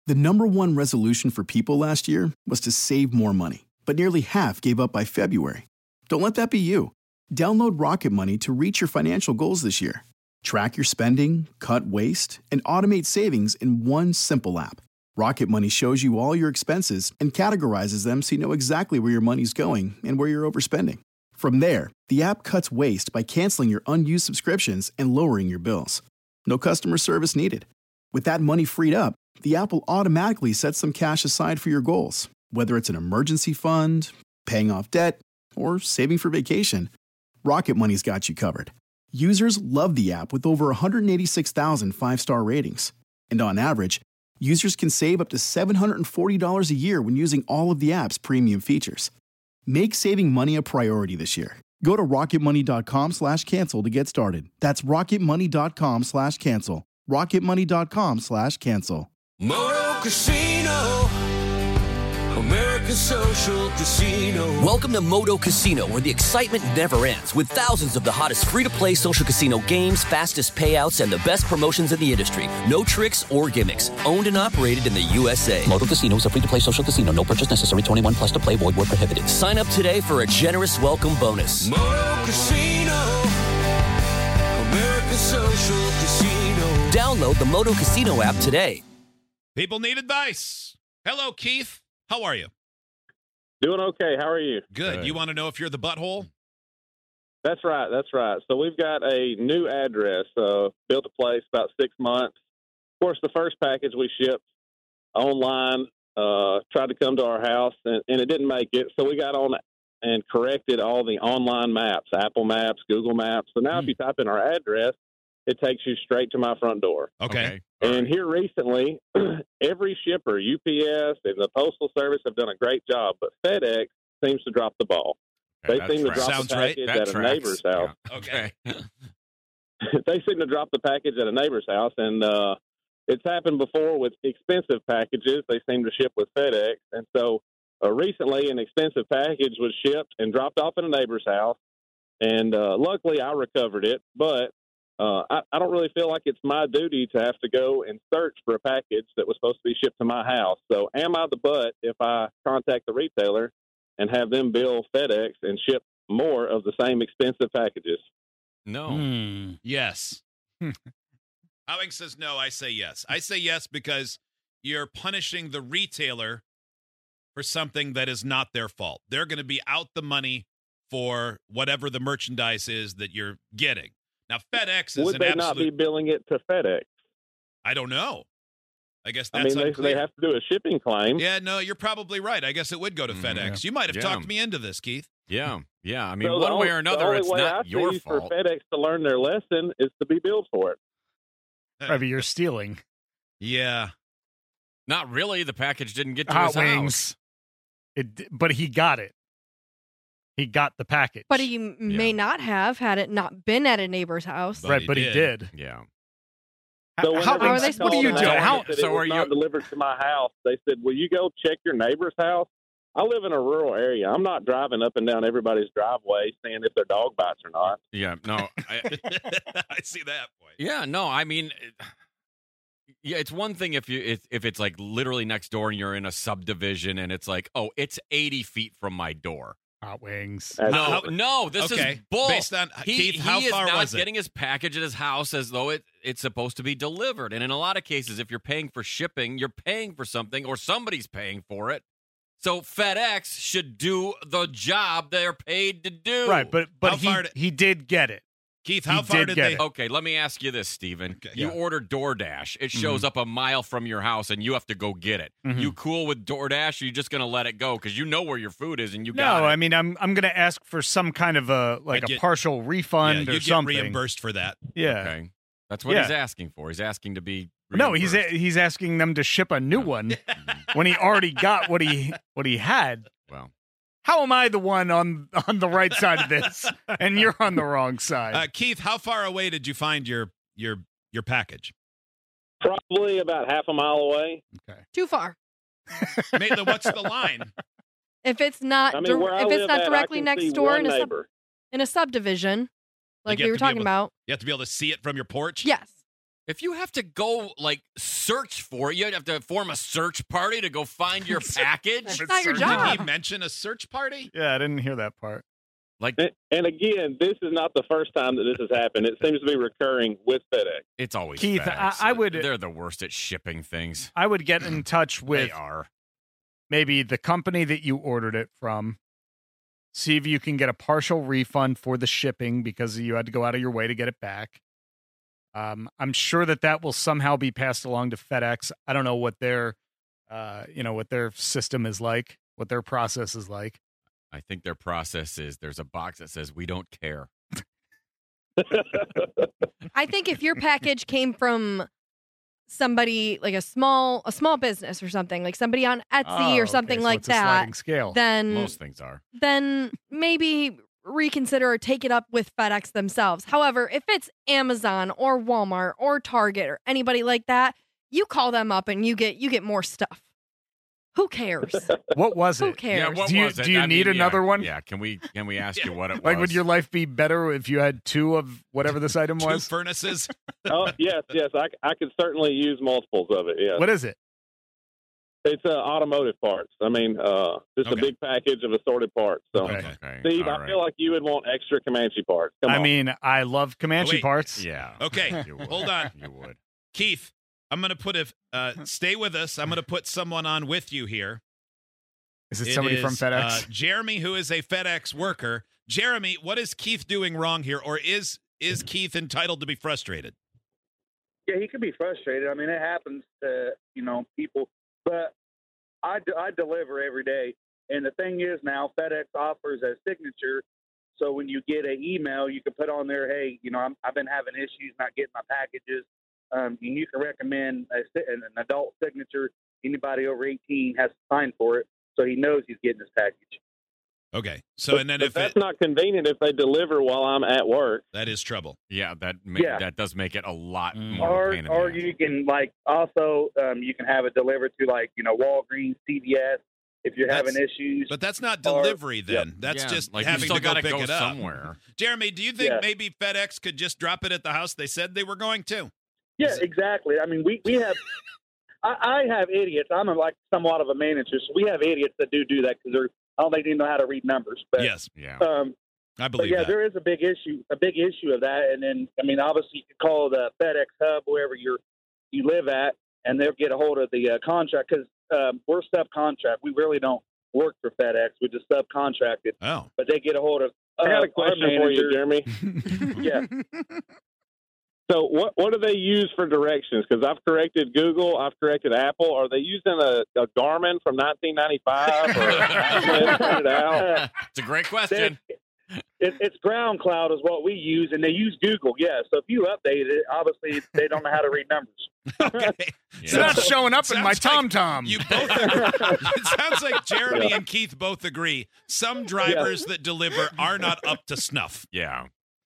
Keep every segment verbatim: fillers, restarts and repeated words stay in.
The number one resolution for people last year was to save more money, but nearly half gave up by February. Don't let that be you. Download Rocket Money to reach your financial goals this year. Track your spending, cut waste, and automate savings in one simple app. Rocket Money shows you all your expenses and categorizes them so you know exactly where your money's going and where you're overspending. From there, the app cuts waste by canceling your unused subscriptions and lowering your bills. No customer service needed. With that money freed up, the app will automatically set some cash aside for your goals, whether it's an emergency fund, paying off debt, or saving for vacation. Rocket Money's got you covered. Users love the app with over one hundred eighty-six thousand five-star ratings. And on average, users can save up to seven hundred forty dollars a year when using all of the app's premium features. Make saving money a priority this year. Go to rocketmoney.com slash cancel to get started. That's rocketmoney.com slash cancel. rocketmoney.com slash cancel. Moto Casino, America's social casino. Welcome to Moto Casino, where the excitement never ends, with thousands of the hottest free-to-play social casino games, fastest payouts, and the best promotions in the industry. No tricks or gimmicks. Owned and operated in the U S A. Moto Casino is a free-to-play social casino. No purchase necessary. twenty-one plus to play. Void where prohibited. Sign up today for a generous welcome bonus. Moto Casino, America's social casino. Download the Moto Casino app today. People need advice. Hello, Keith. How are you? Doing okay. How are you? Good. Good. You want to know if you're the butthole? That's right. That's right. So we've got a new address. Uh, built a place about six months. Of course, the first package we shipped online uh, tried to come to our house, and, and it didn't make it. So we got on and corrected all the online maps, Apple Maps, Google Maps. So now mm. if you type in our address, it takes you straight to my front door. Okay. And here recently, every shipper, U P S and the Postal Service have done a great job, but FedEx seems to drop the ball. Okay, they seem to drop Sounds the package right. at a neighbor's house. Yeah. Okay. They seem to drop the package at a neighbor's house, and uh, it's happened before with expensive packages. They seem to ship with FedEx. And so uh, recently, an expensive package was shipped and dropped off at a neighbor's house, and uh, luckily I recovered it, but Uh, I, I don't really feel like it's my duty to have to go and search for a package that was supposed to be shipped to my house. So am I the butt if I contact the retailer and have them bill FedEx and ship more of the same expensive packages? No. Mm, yes. Alex says no. I say yes. I say yes because you're punishing the retailer for something that is not their fault. They're going to be out the money for whatever the merchandise is that you're getting. Now, FedEx is Would an they absolute... not be billing it to FedEx? I don't know. I guess that's I mean, they, unclear. they have to do a shipping claim. Yeah, no, you're probably right. I guess it would go to FedEx. Yeah. You might have Yeah. talked me into this, Keith. Yeah, yeah. I mean, So one the way only- or the another, only it's way not I your see fault. for FedEx to learn their lesson is to be billed for it. Right, but you're stealing. Yeah. Not really. The package didn't get to Hot his wings. house. It, d- but he got it. He got the package. But he m may Yeah. not have had it not been at a neighbor's house. But right, he but did. he did. Yeah. So How, whenever are I they called supposed what are you and doing? asked How, that so it was are not you- delivered to my house, they said, will you go check your neighbor's house? I live in a rural area. I'm not driving up and down everybody's driveway seeing if their dog bites or not. Yeah. No. I, I see that point. yeah. No. I mean, it- yeah. It's one thing if you if, if it's like literally next door and you're in a subdivision and it's like, oh, it's eighty feet from my door. hot wings. That's- No, no, this Okay. is bull. Based on- he, Keith, how he far is not was it? getting his package at his house as though it, it's supposed to be delivered. And in a lot of cases, if you're paying for shipping, you're paying for something or somebody's paying for it. So FedEx should do the job they're paid to do. Right, but How but he, far did- he did get it. Keith, He how far did did get they... it. Okay, let me ask you this, Steven. Okay. You Yeah. order DoorDash. It shows up a mile from your house, and you have to go get it. Mhm. You cool with DoorDash, or you just going to let it go because you know where your food is and you No, got it? I mean I'm I'm gonna ask for some kind of a like I a get- partial Yeah, refund you or get something. reimbursed for that. Yeah. Okay. That's what Yeah. he's asking for. He's asking to be No, he's reimbursed. he's asking them to ship a new one when he already got what he what he had. Well, How am I the one on on the right side of this and you're on the wrong side? Uh, Keith, how far away did you find your your your package? Probably about half a mile away. Too far. Mate, the- what's the line? If it's not, I mean, dir- where I if it's live not at, I directly can next see door one in a sub- neighbor. in a subdivision, like you we have were to be talking able- about, You have to be able to see it from your porch? yes. If you have to go, like, search for it, you have to form a search party to go find your package. It's not your Did job. he mention a search party? Yeah, I didn't hear that part. Like, And, and again, this is not the first time that this has happened. It seems to be recurring with FedEx. it's always Keith, FedEx. I- I would- They're the worst at shipping things. I would get in touch with They are. maybe the company that you ordered it from. See if you can get a partial refund for the shipping because you had to go out of your way to get it back. Um, I'm sure that that will somehow be passed along to FedEx. I don't know what their, uh, you know, what their system is like, what their process is like. I think their process is there's a box that says, we don't care. I think if your package came from somebody like a small a small business or something, like somebody on Etsy Oh, or okay, something so like it's a that, sliding scale. then Most things are. then maybe reconsider or take it up with FedEx themselves. However, if it's Amazon or Walmart or Target or anybody like that, you call them up and you get you get more stuff. Who cares? What was Who it? cares? Yeah, what Do you- was it? do you I need mean, another yeah, one? Yeah, can we can we ask you what it Like, was? would your life be better if you had two of whatever this item Two was? furnaces? Oh, yes, yes. I, I could certainly use multiples of it, yeah. What is it? It's uh, automotive parts. I mean, uh, just Okay. a big package of assorted parts. So, Okay. Okay, Steve, all I right. feel like you would want extra Comanche parts. Come I on. mean, I love Comanche Wait. parts. Yeah. Okay, You would. hold on. You would. Keith, I'm going to put a, uh, stay with us. I'm going to put someone on with you here. Is it somebody from is, FedEx? Uh, Jeremy, who is a FedEx worker. Jeremy, what is Keith doing wrong here? Or is is Keith entitled to be frustrated? Yeah, he could be frustrated. I mean, it happens to, you know, people. But I, d- I deliver every day. And the thing is now, FedEx offers a signature. So when you get an email, you can put on there, hey, you know, I'm, I've been having issues not getting my packages. Um, and you can recommend a, si- an adult signature. Anybody over eighteen has to sign for it. So he knows he's getting his package. Okay. So, and then but if that's it, not convenient if they deliver while I'm at work. that is trouble. Yeah, that ma- Yeah. that does make it a lot Mm. more of a Or, pain in the or ass. you can like also um, you can have it delivered to like you know Walgreens, C V S if you're having That's- issues. But that's not Or- delivery then. That's Yeah, just like you having still to go gotta pick go it up. somewhere. Jeremy, do you think Yeah. maybe FedEx could just drop it at the house? They said they were going to. Yeah, Is it- exactly. I mean, we we have. I, I have idiots. I'm a, like somewhat of a manager, so we have idiots that do do that because they're. I don't think they know how to read numbers. But, Yes, Yeah. Um, I but believe yeah, that. there is a big issue, a big issue of that. And then, I mean, obviously, you can call the FedEx hub wherever you're you live at, and they'll get a hold of the uh, contract because um, we're subcontract. We really don't work for FedEx. We just subcontracted, Oh, but they get a hold of. Uh, I got a our question for you, manager. Jeremy. Yeah. So what what do they use for directions? Because I've corrected Google, I've corrected Apple. Are they using a, a Garmin from nineteen ninety-five or Apple printed out? It's a great question. It, it's Ground Cloud is what we use, and they use Google. Yeah, so if you update it, obviously they don't know how to read numbers. okay. It's not showing up in my Sounds like TomTom. You both. It sounds like Jeremy Yeah. and Keith both agree. Some drivers that deliver are not up to snuff. Yeah.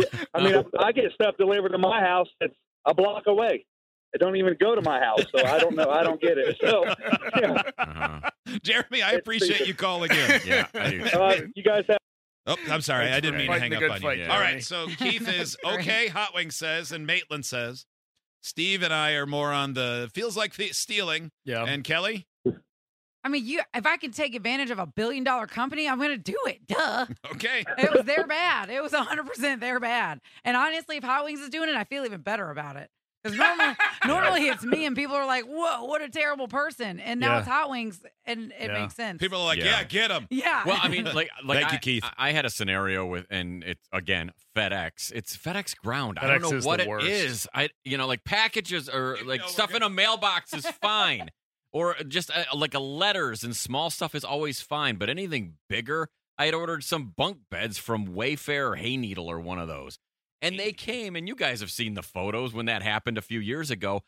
I mean, I, I get stuff delivered to my house that's a block away. It don't even go to my house, so I don't know. I don't get it. So, yeah. Uh-huh. Jeremy, I It's appreciate stupid. you calling in. Yeah. I do. Uh, you guys have. Oh, I'm sorry. Thanks I didn't for mean to fighting hang the up good on fight, you. Yeah. All Jeremy. right. So Keith is That's great. okay. Hot Wing says, and Maitland says. Steve and I are more on the feels like the stealing. Yeah. And Kelly. I mean, you. If I could take advantage of a billion dollar company, I'm going to do it. Duh. Okay. It was their bad. It was one hundred percent their bad. And honestly, if Hot Wings is doing it, I feel even better about it. Because normally, normally it's me, and people are like, "Whoa, what a terrible person!" And now Yeah. it's Hot Wings, and it Yeah. makes sense. People are like, Yeah. yeah, get him. yeah. Well, I mean, like, like Thank I, you, Keith. I, I had a scenario with, and it's again FedEx. It's FedEx Ground. I FedEx don't know is what the it worst. is. I, you know, like packages or You like know we're stuff in gonna- a mailbox is fine, or just uh, like a letters and small stuff is always fine. But anything bigger, I had ordered some bunk beds from Wayfair or Hayneedle or one of those, and they came. And you guys have seen the photos when that happened a few years ago.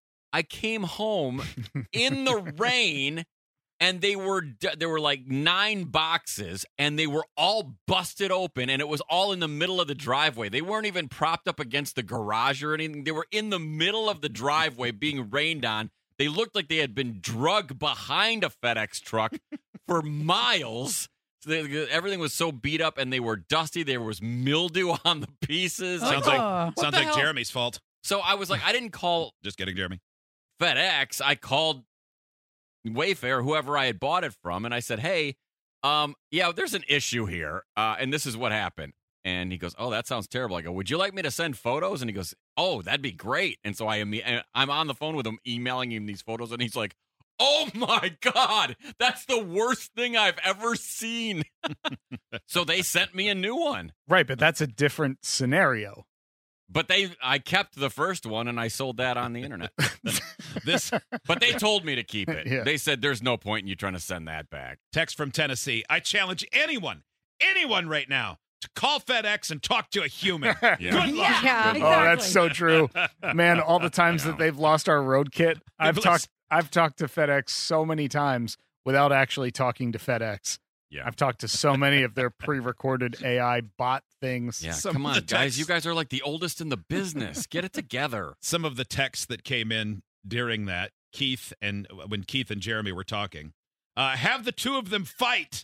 I came home in the rain, and they were d- there were like nine boxes, and they were all busted open, and it was all in the middle of the driveway. They weren't even propped up against the garage or anything. They were in the middle of the driveway being rained on. They looked like they had been drugged behind a FedEx truck for miles. So they, everything was so beat up, and they were dusty. There was mildew on the pieces. Sounds Oh. like What sounds the like hell? Jeremy's fault. So I was like, I didn't call Just kidding, Jeremy. FedEx. I called Wayfair, whoever I had bought it from, and I said, hey, um, yeah, there's an issue here, uh, and this is what happened. And he goes, oh, that sounds terrible. I go, would you like me to send photos? And he goes, oh, that'd be great. And so I am, I'm on the phone with him, emailing him these photos, and he's like, oh my God, that's the worst thing I've ever seen. So they sent me a new one. Right, but that's a different scenario. But they, I kept the first one and I sold that on the internet. This, but they told me to keep it. Yeah. They said there's no point in you trying to send that back. text from Tennessee. I challenge anyone, anyone right now to call FedEx and talk to a human. Yeah. Good luck. Yeah, Oh, that's exactly. so true. Man, all the times that they've lost our road kit, I've People- talked I've talked to FedEx so many times without actually talking to FedEx. Yeah. I've talked to so many of their pre-recorded A I bot things. Yeah, Some come of on, the guys. texts- You guys are like the oldest in the business. Get it together. Some of the texts that came in during that, Keith and when Keith and Jeremy were talking, uh, have the two of them fight.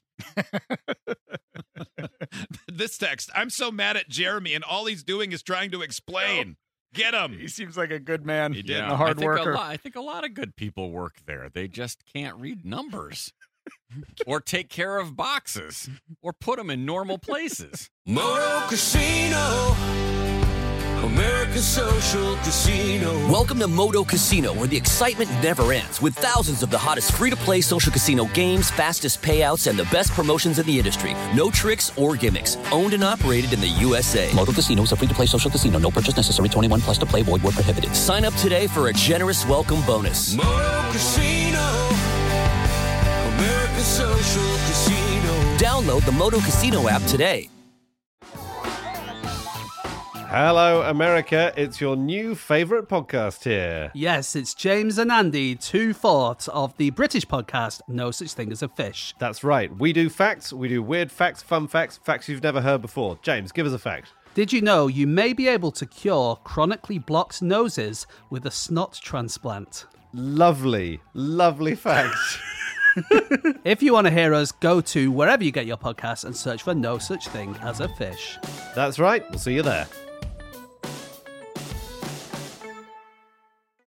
This text, I'm so mad at Jeremy, and all he's doing is trying to explain. Get him. He seems like a good man. He did. and Yeah, a hard I think worker. A lot, I think a lot of good people work there. They just can't read numbers or take care of boxes or put them in normal places. Moto Casino, America's Social Casino. Welcome to Moto Casino, where the excitement never ends, with thousands of the hottest free-to-play social casino games, fastest payouts, and the best promotions in the industry. No tricks or gimmicks. Owned and operated in the U S A. Moto Casino is a free-to-play social casino. No purchase necessary. twenty-one plus to play. Void where prohibited. Sign up today for a generous welcome bonus. Moto Casino, America's Social Casino. Download the Moto Casino app today. Hello, America. It's your new favourite podcast here. Yes, it's James and Andy, two-fourths of the British podcast No Such Thing as a Fish. That's right. We do facts, we do weird facts, fun facts, facts you've never heard before. James, give us a fact. Did you know you may be able to cure chronically blocked noses with a snot transplant? Lovely, lovely facts. If you want to hear us, go to wherever you get your podcasts and search for No Such Thing as a Fish. That's right. We'll see you there.